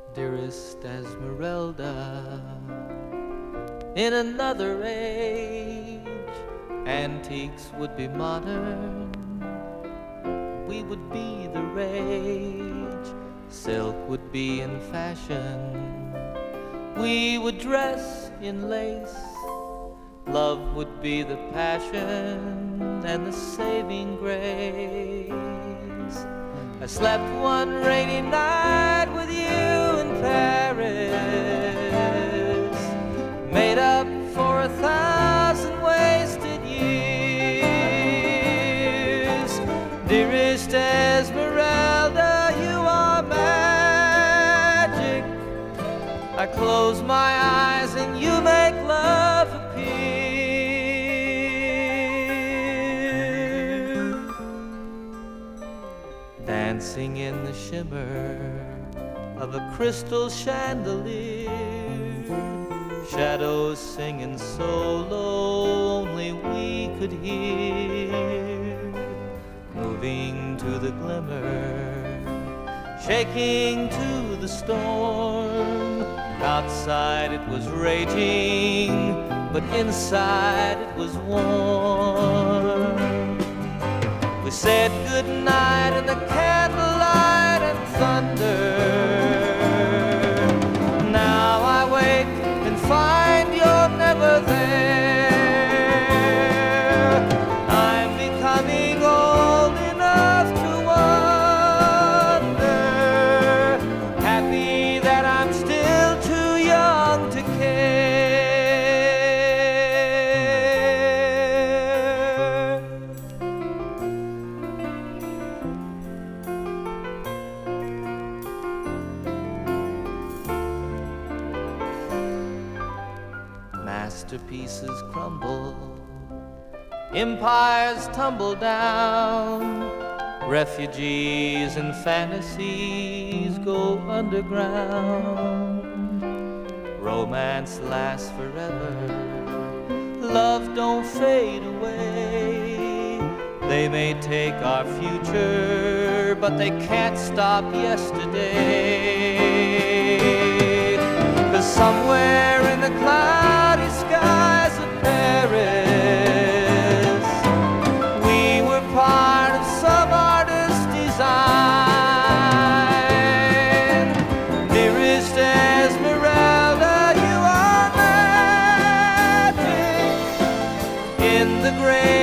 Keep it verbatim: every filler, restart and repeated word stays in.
Dearest Esmeralda, in another age, antiques would be modern, we would be the rage, silk would be in fashion, we would dress in lace, love would be the passion and the saving grace. I slept one rainy night with you in Paris, made up for a thousand wasted years. Dearest Esmeralda, you are magic. I close my eyes and you make love appear. Dancing in the shimmer of a crystal chandelier, shadows singing so low only we could hear, moving to the glimmer, shaking to the storm. Outside it was raging, but inside it was warm. We said goodnight in the candlelight and thunder. Now I wake and find you're never there. I'm becoming old enough to wonder, happy that I'm still too young to care. Masterpieces crumble, empires tumble down, refugees and fantasies go underground. Romance lasts forever, love don't fade away. They may take our future, but they can't stop yesterday. 'Cause somewhere in the cloudy skies of Paris, we were part of some artist's design. Dearest Esmeralda, you are magic in the great